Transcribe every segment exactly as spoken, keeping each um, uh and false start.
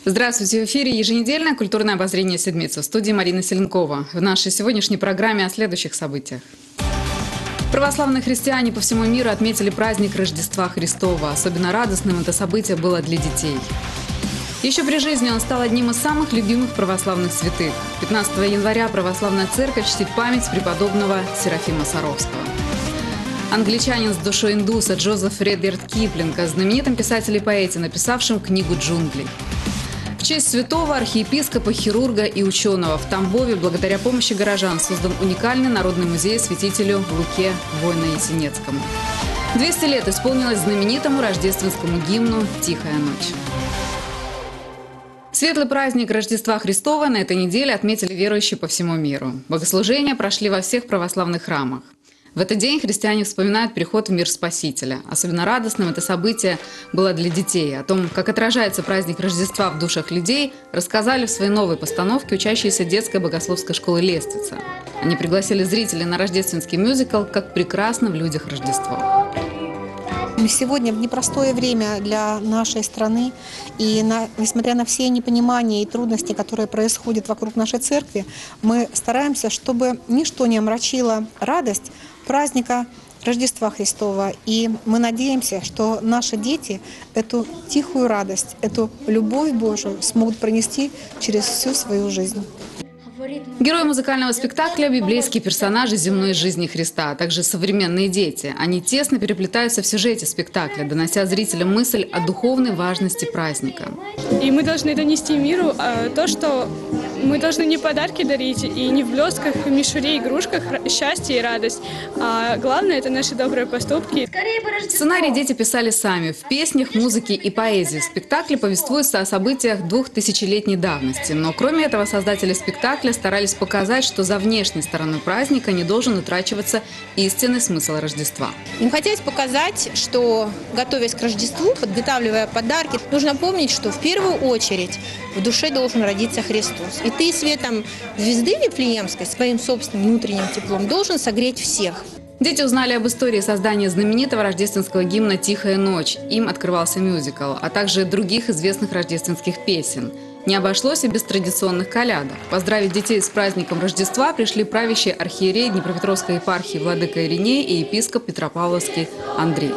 Здравствуйте, в эфире еженедельное культурное обозрение седмицы. В студии Марина Селенкова. В нашей сегодняшней программе о следующих событиях. Православные христиане по всему миру отметили праздник Рождества Христова. Особенно радостным это событие было для детей. Еще при жизни он стал одним из самых любимых православных святых. пятнадцатого января Православная Церковь чтит память преподобного Серафима Саровского. Англичанин с душой индуса Джозеф Редьярд Киплинг, о знаменитом писателе и поэте, написавшем книгу «Джунгли». В честь святого архиепископа, хирурга и ученого в Тамбове благодаря помощи горожан создан уникальный народный музей святителю Луке Воино-Ясенецкому. двести лет исполнилось знаменитому рождественскому гимну «Тихая ночь». Светлый праздник Рождества Христова на этой неделе отметили верующие по всему миру. Богослужения прошли во всех православных храмах. В этот день христиане вспоминают приход в мир Спасителя. Особенно радостным это событие было для детей. О том, как отражается праздник Рождества в душах людей, рассказали в своей новой постановке учащиеся детской богословской школы «Лествица». Они пригласили зрителей на рождественский мюзикл «Как прекрасно в людях Рождество». Сегодня в непростое время для нашей страны, и на, несмотря на все непонимания и трудности, которые происходят вокруг нашей церкви, мы стараемся, чтобы ничто не омрачило радость праздника Рождества Христова. И мы надеемся, что наши дети эту тихую радость, эту любовь Божию смогут пронести через всю свою жизнь. Герои музыкального спектакля – библейские персонажи земной жизни Христа, а также современные дети. Они тесно переплетаются в сюжете спектакля, донося зрителям мысль о духовной важности праздника. И мы должны донести миру э, то, что мы должны не подарки дарить и не в блестках, мишуре, игрушках счастье и радость. А главное – это наши добрые поступки. Сценарий дети писали сами в песнях, музыке и поэзии. В спектакле повествуется о событиях двухтысячелетней давности. Но кроме этого создатели спектакля старались показать, что за внешней стороной праздника не должен утрачиваться истинный смысл Рождества. Им хотелось показать, что, готовясь к Рождеству, подготавливая подарки, нужно помнить, что в первую очередь в душе должен родиться Христос. И ты светом звезды Вифлеемской, своим собственным внутренним теплом, должен согреть всех. Дети узнали об истории создания знаменитого рождественского гимна «Тихая ночь». Им открывался мюзикл, а также других известных рождественских песен. Не обошлось и без традиционных колядок. Поздравить детей с праздником Рождества пришли правящий архиерей Днепропетровской епархии владыка Ириней и епископ Петропавловский Андрей.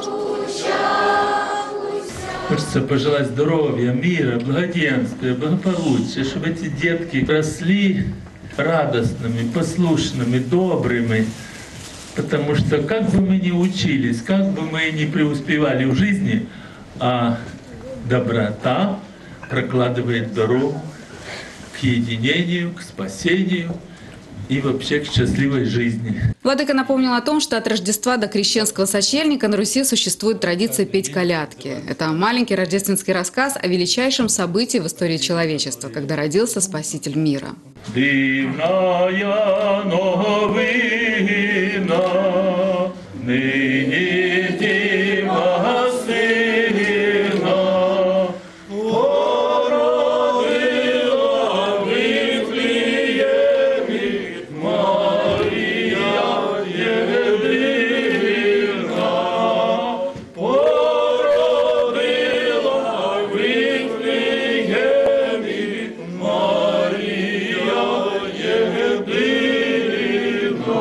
Хочется пожелать здоровья, мира, благоденствия, благополучия, чтобы эти детки росли радостными, послушными, добрыми. Потому что как бы мы ни учились, как бы мы ни преуспевали в жизни, а доброта прокладывает дорогу к единению, к спасению и вообще к счастливой жизни. Владыка напомнил о том, что от Рождества до крещенского сочельника на Руси существует традиция петь колядки. Это маленький рождественский рассказ о величайшем событии в истории человечества, когда родился Спаситель мира. Дивная новина, ныне Дива сына, породила в Вифлееме Мария Єдина, породила в Вифлееме Мария Єдина.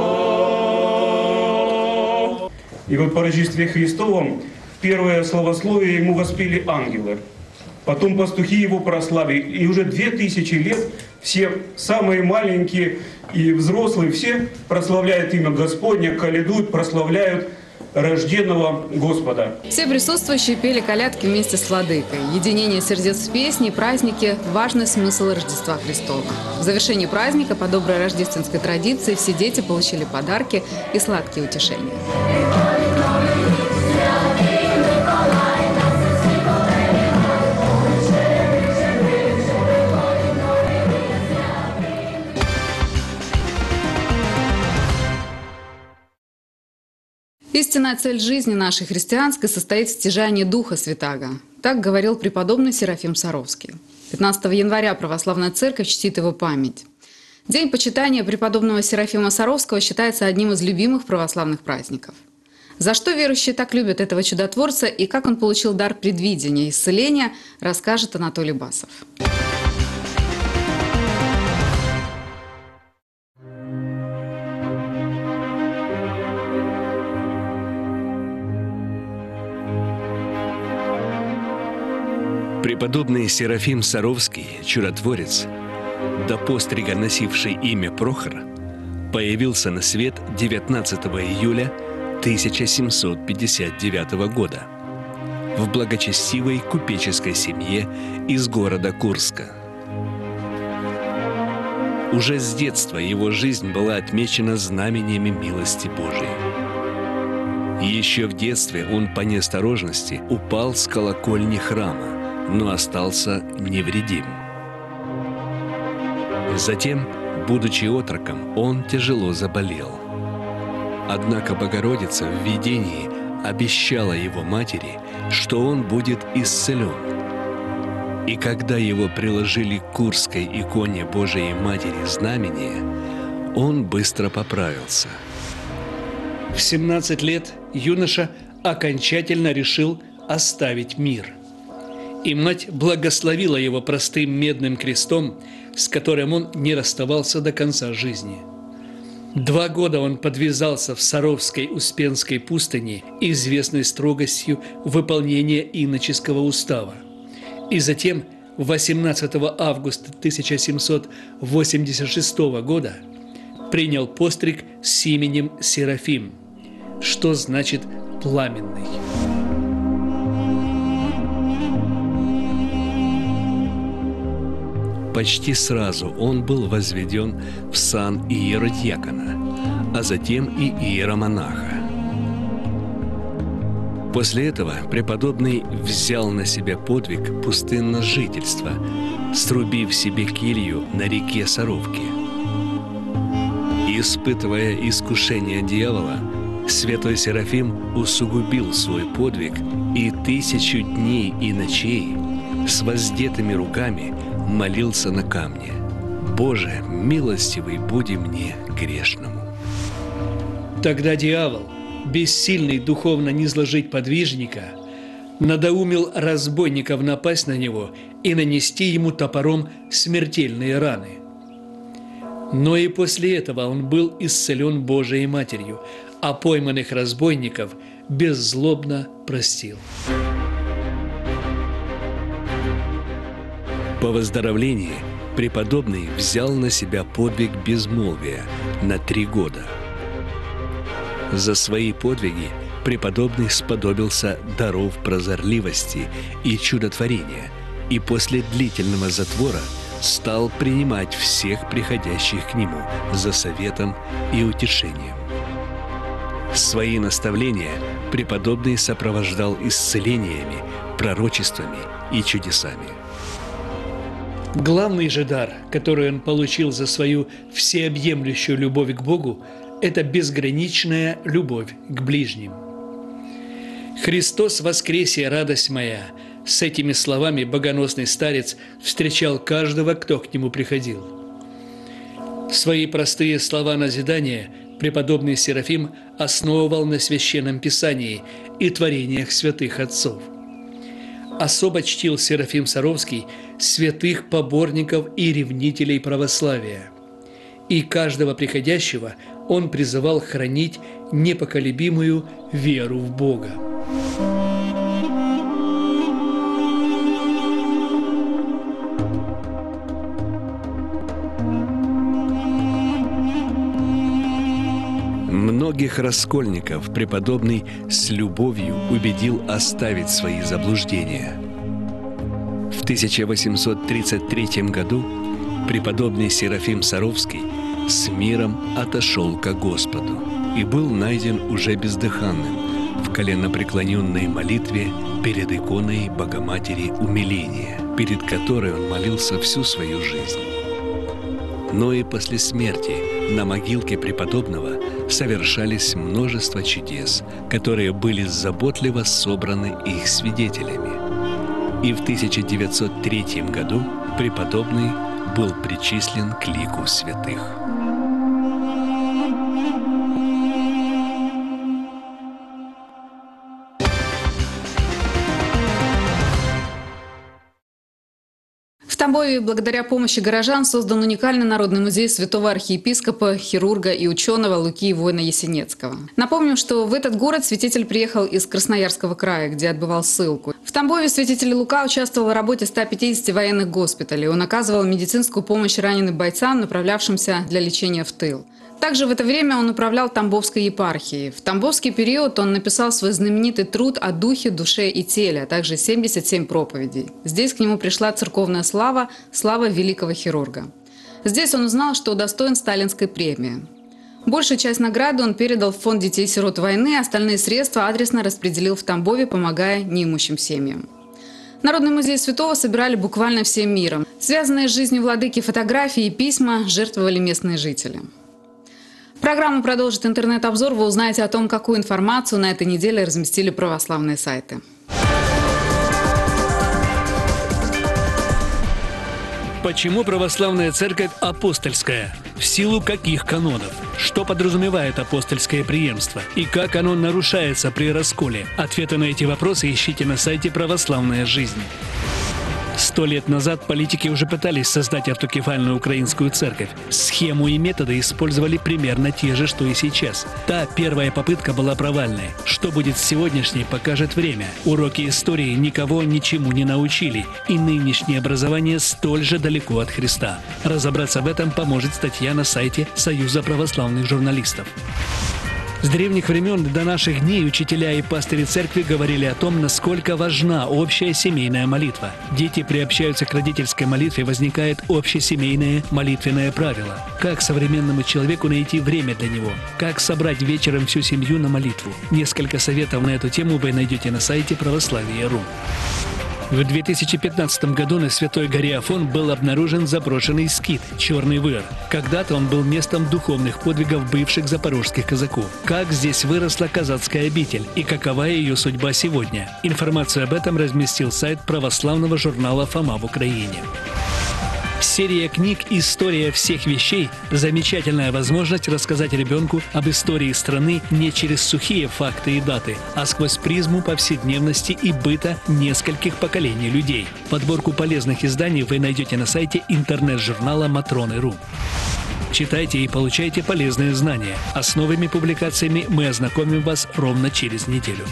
И вот по Рождестве Христовом первое словословие ему воспели ангелы. Потом пастухи его прославили. И уже две тысячи лет все самые маленькие и взрослые, все прославляют имя Господне, колядуют, прославляют рожденного Господа. Все присутствующие пели колядки вместе с владыкой. Единение сердец в песне и празднике – важный смысл Рождества Христова. В завершении праздника, по доброй рождественской традиции, все дети получили подарки и сладкие утешения. Истинная цель жизни нашей христианской состоит в стяжании Духа Святаго. Так говорил преподобный Серафим Саровский. пятнадцатого января Православная Церковь чтит его память. День почитания преподобного Серафима Саровского считается одним из любимых православных праздников. За что верующие так любят этого чудотворца и как он получил дар предвидения и исцеления, расскажет Анатолий Басов. Преподобный Серафим Саровский, чудотворец, до пострига носивший имя Прохор, появился на свет девятнадцатого июля тысяча семьсот пятьдесят девятого года в благочестивой купеческой семье из города Курска. Уже с детства его жизнь была отмечена знамениями милости Божией. Еще в детстве он по неосторожности упал с колокольни храма, но остался невредим. Затем, будучи отроком, он тяжело заболел. Однако Богородица в видении обещала его матери, что он будет исцелен. И когда его приложили к Курской иконе Божией Матери знамение, он быстро поправился. В семнадцать лет юноша окончательно решил оставить мир. И мать благословила его простым медным крестом, с которым он не расставался до конца жизни. Два года он подвязался в Саровской Успенской пустыне, известной строгостью выполнения иноческого устава. И затем, восемнадцатого августа тысяча семьсот восемьдесят шестого года, принял постриг с именем Серафим, что значит «пламенный». Почти сразу он был возведен в сан иеродьякона, а затем и иеромонаха. После этого преподобный взял на себя подвиг пустынного жительства, срубив себе келью на реке Саровке. Испытывая искушение дьявола, святой Серафим усугубил свой подвиг и тысячу дней и ночей с воздетыми руками молился на камне: «Боже, милостивый буди мне грешному». Тогда дьявол, бессильный духовно низложить подвижника, надоумил разбойников напасть на него и нанести ему топором смертельные раны. Но и после этого он был исцелен Божией Матерью, а пойманных разбойников беззлобно простил. По выздоровлении преподобный взял на себя подвиг безмолвия на три года. За свои подвиги преподобный сподобился даров прозорливости и чудотворения, и после длительного затвора стал принимать всех приходящих к нему за советом и утешением. Свои наставления преподобный сопровождал исцелениями, пророчествами и чудесами. Главный же дар, который он получил за свою всеобъемлющую любовь к Богу, это безграничная любовь к ближним. «Христос воскресе, радость моя!» С этими словами богоносный старец встречал каждого, кто к нему приходил. Свои простые слова назидания преподобный Серафим основывал на Священном Писании и творениях святых отцов. Особо чтил Серафим Саровский святых поборников и ревнителей православия. И каждого приходящего он призывал хранить непоколебимую веру в Бога. Многих раскольников преподобный с любовью убедил оставить свои заблуждения. В тысяча восемьсот тридцать третьем году преподобный Серафим Саровский с миром отошел ко Господу и был найден уже бездыханным в коленопреклоненной молитве перед иконой Богоматери Умиления, перед которой он молился всю свою жизнь. Но и после смерти на могилке преподобного совершались множество чудес, которые были заботливо собраны их свидетелями. И в тысяча девятьсот третьем году преподобный был причислен к лику святых. Тамбове благодаря помощи горожан создан уникальный народный музей святого архиепископа, хирурга и ученого Луки Воина-Ясенецкого. Напомним, что в этот город святитель приехал из Красноярского края, где отбывал ссылку. В Тамбове святитель Лука участвовал в работе ста пятидесяти военных госпиталей. Он оказывал медицинскую помощь раненым бойцам, направлявшимся для лечения в тыл. Также в это время он управлял Тамбовской епархией. В тамбовский период он написал свой знаменитый труд о духе, душе и теле, а также семьдесят семь проповедей. Здесь к нему пришла церковная слава, слава великого хирурга. Здесь он узнал, что удостоен сталинской премии. Большую часть награды он передал в фонд детей-сирот войны, остальные средства адресно распределил в Тамбове, помогая неимущим семьям. Народный музей святого собирали буквально всем миром. Связанные с жизнью владыки фотографии и письма жертвовали местные жители. Программу продолжит интернет-обзор. Вы узнаете о том, какую информацию на этой неделе разместили православные сайты. Почему православная церковь апостольская? В силу каких канонов? Что подразумевает апостольское преемство? И как оно нарушается при расколе? Ответы на эти вопросы ищите на сайте «Православная жизнь». Сто лет назад политики уже пытались создать автокефальную украинскую церковь. Схему и методы использовали примерно те же, что и сейчас. Та первая попытка была провальной. Что будет с сегодняшней, покажет время. Уроки истории никого ничему не научили. И нынешнее образование столь же далеко от Христа. Разобраться в этом поможет статья на сайте Союза православных журналистов. С древних времен до наших дней учителя и пастыри церкви говорили о том, насколько важна общая семейная молитва. Дети приобщаются к родительской молитве, возникает общесемейное молитвенное правило. Как современному человеку найти время для него? Как собрать вечером всю семью на молитву? Несколько советов на эту тему вы найдете на сайте православие точка ру. В две тысячи пятнадцатом году на Святой горе Афон был обнаружен заброшенный скит «Черный выр». Когда-то он был местом духовных подвигов бывших запорожских казаков. Как здесь выросла казацкая обитель и какова ее судьба сегодня? Информацию об этом разместил сайт православного журнала «Фома в Украине». Серия книг «История всех вещей» – замечательная возможность рассказать ребенку об истории страны не через сухие факты и даты, а сквозь призму повседневности и быта нескольких поколений людей. Подборку полезных изданий вы найдете на сайте интернет-журнала матроны точка ру. Читайте и получайте полезные знания. А с новыми публикациями мы ознакомим вас ровно через неделю.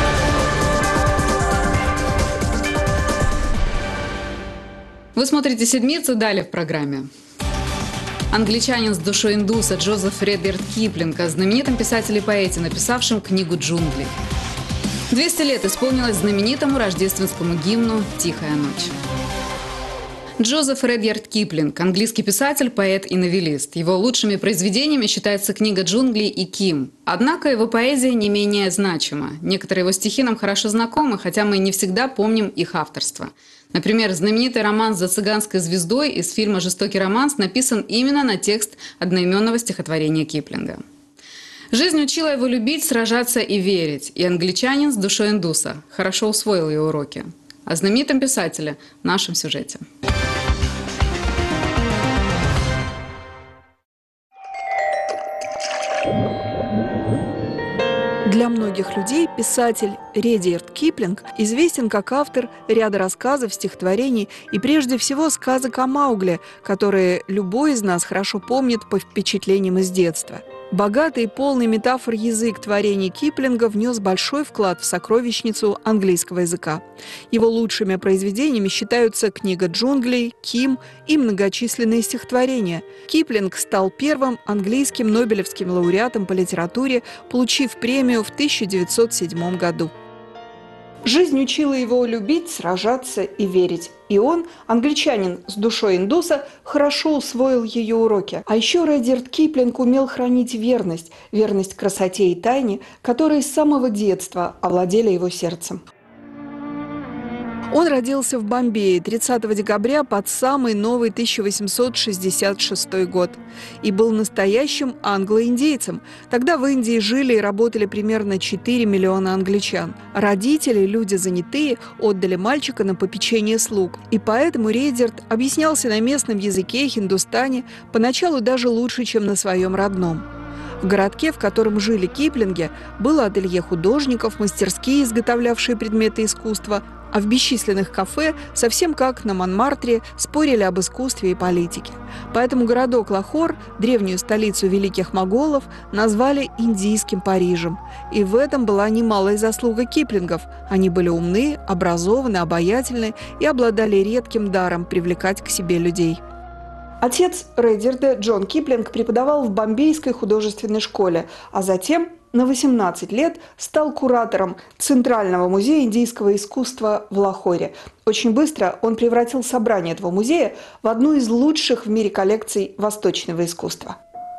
Вы смотрите «Седмицу», далее в программе. Англичанин с душой индуса Джозеф Редьярд Киплинг, о знаменитом писателе и поэте, написавшем книгу «Джунгли». двести лет исполнилось знаменитому рождественскому гимну «Тихая ночь». Джозеф Редьярд Киплинг – английский писатель, поэт и новеллист. Его лучшими произведениями считается книга «Джунгли» и «Ким». Однако его поэзия не менее значима. Некоторые его стихи нам хорошо знакомы, хотя мы не всегда помним их авторство. Например, знаменитый роман «За цыганской звездой» из фильма «Жестокий романс» написан именно на текст одноименного стихотворения Киплинга. Жизнь учила его любить, сражаться и верить. И англичанин с душой индуса хорошо усвоил ее уроки. О знаменитом писателе в нашем сюжете. Для многих людей писатель Редьярд Киплинг известен как автор ряда рассказов, стихотворений и прежде всего сказок о Маугле, которые любой из нас хорошо помнит по впечатлениям из детства. Богатый и полный метафор язык творений Киплинга внес большой вклад в сокровищницу английского языка. Его лучшими произведениями считаются книга «Джунглей», «Ким» и многочисленные стихотворения. Киплинг стал первым английским нобелевским лауреатом по литературе, получив премию в тысяча девятьсот седьмом году. Жизнь учила его любить, сражаться и верить. И он, англичанин с душой индуса, хорошо усвоил ее уроки. А еще Редьярд Киплинг умел хранить верность, верность красоте и тайне, которые с самого детства овладели его сердцем. Он родился в Бомбее тридцатого декабря под самый новый тысяча восемьсот шестьдесят шестой год и был настоящим англо-индейцем. Тогда в Индии жили и работали примерно четыре миллиона англичан. Родители, люди занятые, отдали мальчика на попечение слуг. И поэтому Редьярд объяснялся на местном языке, хиндустане, поначалу даже лучше, чем на своем родном. В городке, в котором жили Киплинги, было ателье художников, мастерские, изготовлявшие предметы искусства, А в бесчисленных кафе, совсем как на Монмартре, спорили об искусстве и политике. Поэтому городок Лахор, древнюю столицу великих моголов, назвали индийским Парижем. И в этом была немалая заслуга Киплингов. Они были умны, образованы, обаятельны и обладали редким даром привлекать к себе людей. Отец Редьярда, Джон Киплинг, преподавал в Бомбейской художественной школе, а затем на восемнадцать лет стал куратором Центрального музея индийского искусства в Лахоре. Очень быстро он превратил собрание этого музея в одну из лучших в мире коллекций восточного искусства.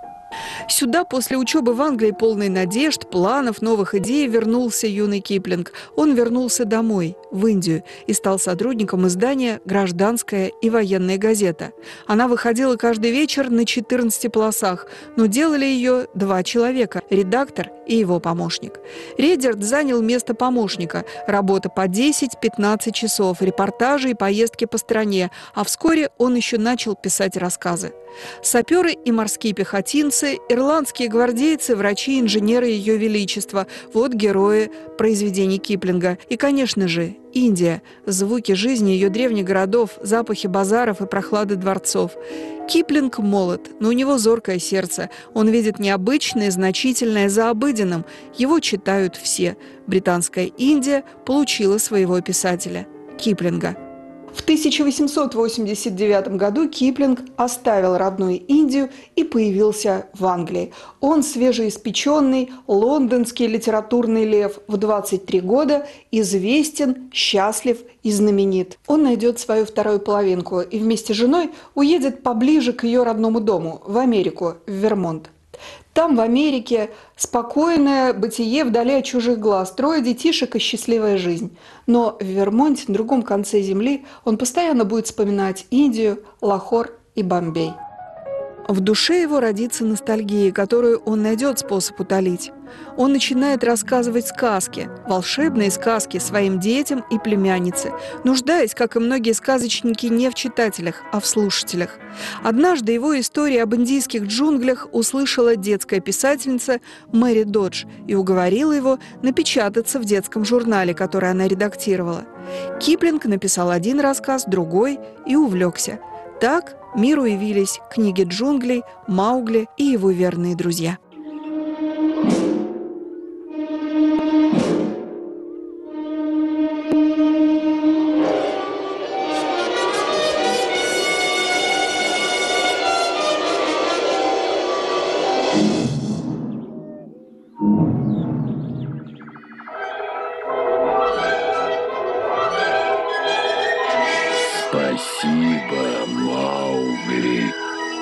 Сюда после учебы в Англии, полной надежд, планов, новых идей, вернулся юный Киплинг. Он вернулся домой, в Индию, и стал сотрудником издания «Гражданская и военная газета». Она выходила каждый вечер на четырнадцати полосах, но делали ее два человека – редактор и его помощник. Редьярд занял место помощника. Работа по десять-пятнадцать часов, репортажи и поездки по стране, а вскоре он еще начал писать рассказы. Саперы и морские пехотинцы, ирландские гвардейцы, врачи, инженеры Ее Величества – вот герои произведений Киплинга. И, конечно же, Индия – звуки жизни ее древних городов, запахи базаров и прохлады дворцов. Киплинг молод, но у него зоркое сердце. Он видит необычное, значительное за обыденным. Его читают все. Британская Индия получила своего писателя – Киплинга. В тысяча восемьсот восемьдесят девятом году Киплинг оставил родную Индию и появился в Англии. Он свежеиспеченный лондонский литературный лев, в двадцать три года известен, счастлив и знаменит. Он найдет свою вторую половинку и вместе с женой уедет поближе к ее родному дому, в Америку, в Вермонт. Там, в Америке, спокойное бытие вдали от чужих глаз, трое детишек и счастливая жизнь. Но в Вермонте, на другом конце земли, он постоянно будет вспоминать Индию, Лахор и Бомбей. В душе его родится ностальгия, которую он найдет способ утолить. Он начинает рассказывать сказки, волшебные сказки своим детям и племяннице, нуждаясь, как и многие сказочники, не в читателях, а в слушателях. Однажды его историю об индийских джунглях услышала детская писательница Мэри Додж и уговорила его напечататься в детском журнале, который она редактировала. Киплинг написал один рассказ, другой и увлекся. Так миру явились книги джунглей, Маугли и его верные друзья. Спасибо, Маугли.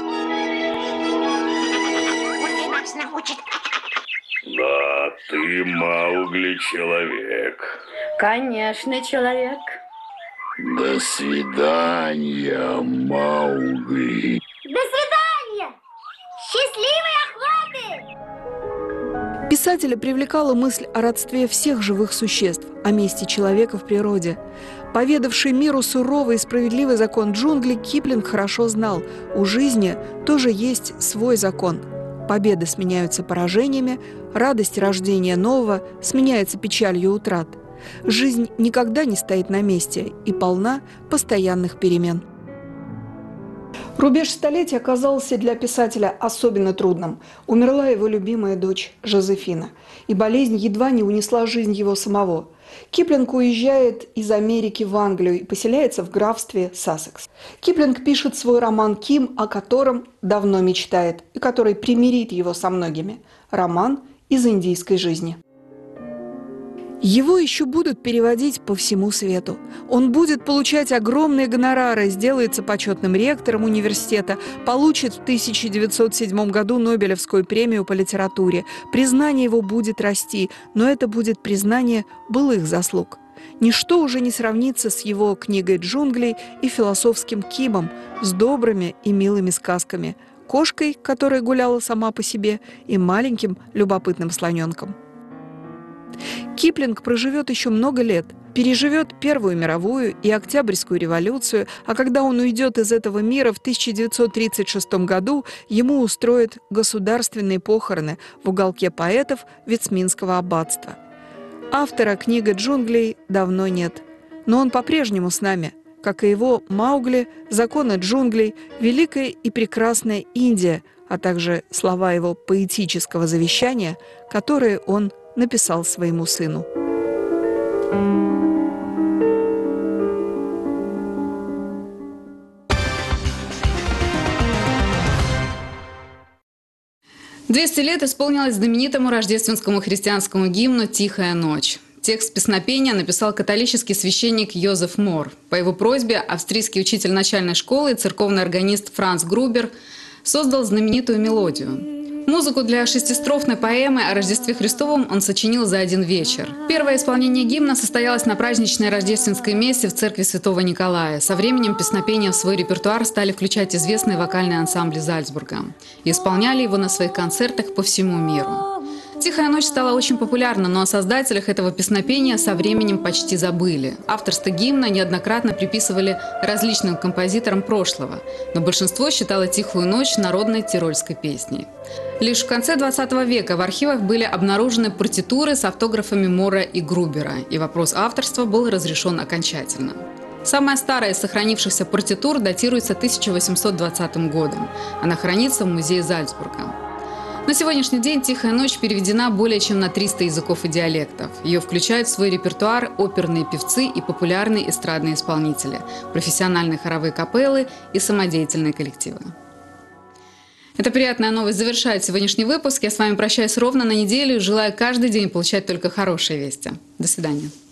Да, ты, Маугли, человек. Конечно, человек. До свидания, Маугли. До свидания! Счастливой охоты! Писателя привлекала мысль о родстве всех живых существ, о месте человека в природе. Поведавший миру суровый и справедливый закон джунглей, Киплинг хорошо знал, у жизни тоже есть свой закон. Победы сменяются поражениями, радость рождения нового сменяется печалью утрат. Жизнь никогда не стоит на месте и полна постоянных перемен. Рубеж столетия оказался для писателя особенно трудным. Умерла его любимая дочь Жозефина, и болезнь едва не унесла жизнь его самого. Киплинг уезжает из Америки в Англию и поселяется в графстве Сассекс. Киплинг пишет свой роман «Ким», о котором давно мечтает и который примирит его со многими. Роман из индийской жизни. Его еще будут переводить по всему свету. Он будет получать огромные гонорары, сделается почетным ректором университета, получит в тысяча девятьсот седьмом году Нобелевскую премию по литературе. Признание его будет расти, но это будет признание былых заслуг. Ничто уже не сравнится с его книгой «Джунглей» и философским Кимом, с добрыми и милыми сказками, кошкой, которая гуляла сама по себе, и маленьким любопытным слоненком. Киплинг проживет еще много лет, переживет Первую мировую и Октябрьскую революцию, а когда он уйдет из этого мира в тысяча девятьсот тридцать шестом году, ему устроят государственные похороны в уголке поэтов Вестминского аббатства. Автора книги «Джунглей» давно нет, но он по-прежнему с нами, как и его «Маугли», «Законы джунглей», «Великая и прекрасная Индия», а также слова его поэтического завещания, которые он написал своему сыну. двести лет исполнилось знаменитому рождественскому христианскому гимну «Тихая ночь». Текст песнопения написал католический священник Йозеф Мор. По его просьбе австрийский учитель начальной школы и церковный органист Франц Грубер создал знаменитую мелодию. Музыку для шестистрофной поэмы о Рождестве Христовом он сочинил за один вечер. Первое исполнение гимна состоялось на праздничной рождественской мессе в церкви Святого Николая. Со временем песнопения в свой репертуар стали включать известные вокальные ансамбли Зальцбурга и исполняли его на своих концертах по всему миру. «Тихая ночь» стала очень популярна, но о создателях этого песнопения со временем почти забыли. Авторство гимна неоднократно приписывали различным композиторам прошлого, но большинство считало «Тихую ночь» народной тирольской песней. Лишь в конце двадцатого века в архивах были обнаружены партитуры с автографами Мора и Грубера, и вопрос авторства был разрешен окончательно. Самая старая из сохранившихся партитур датируется тысяча восемьсот двадцатым годом. Она хранится в музее Зальцбурга. На сегодняшний день «Тихая ночь» переведена более чем на триста языков и диалектов. Ее включают в свой репертуар оперные певцы и популярные эстрадные исполнители, профессиональные хоровые капеллы и самодеятельные коллективы. Эта приятная новость завершает сегодняшний выпуск. Я с вами прощаюсь ровно на неделю и желаю каждый день получать только хорошие вести. До свидания.